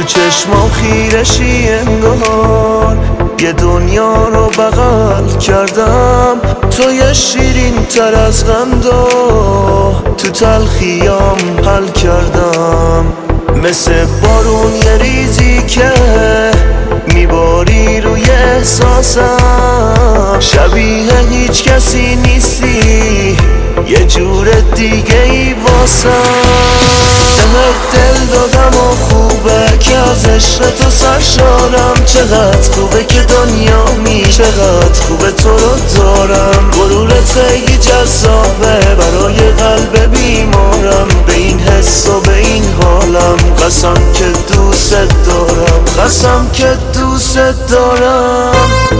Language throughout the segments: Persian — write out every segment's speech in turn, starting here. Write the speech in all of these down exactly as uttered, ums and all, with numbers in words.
چشمام خیرشی انگار یه دنیا رو بغل کردم، تو یه شیرین تر از غمدا تو تلخیام حل کردم. مثل بارون یه ریزی که میباری روی احساسم، شبیه هیچ کسی نیستی یه جور دیگه ای واسم. دل دادم و خوبه که از عشق تو سرشارم، چقدر خوبه که دنیا می، چقدر خوبه تو رو دارم. غرورت خیلی جذابه برای قلب بیمارم، به این حس و به این حالم قسم که دوست دارم، قسم که دوست دارم.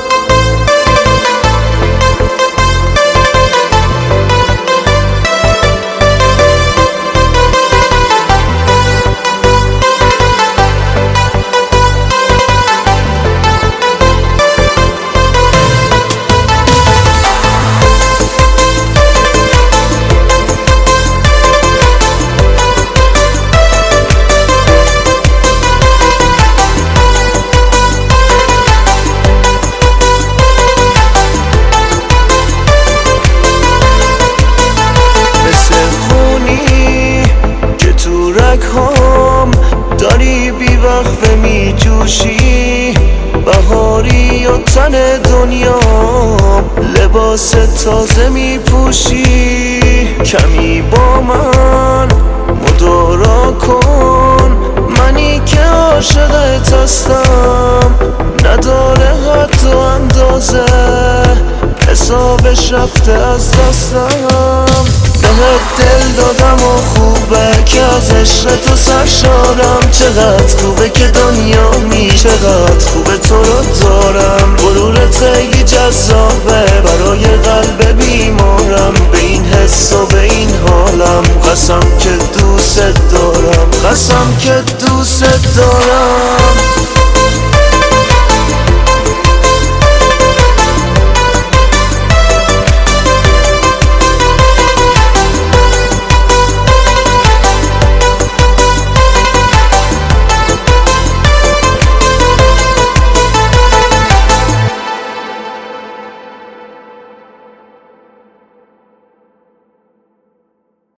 هم داری بی وقفه می جوشی، بهاری و تن دنیا لباس تازه می پوشی. کمی با من مدارا کن، منی که عاشقت هستم، نداره حد و اندازه، حسابش رفته از دستم. بهت دل دادم و خوبه که از عشق تو سرشارم، چقدر خوبه که دنیا می، چقدر خوبه تو رو دارم. غرورت خیلی جذابه برای قلب بیمارم، به این حس و به این حالم قسم که دوست دارم، قسم که دوست دارم.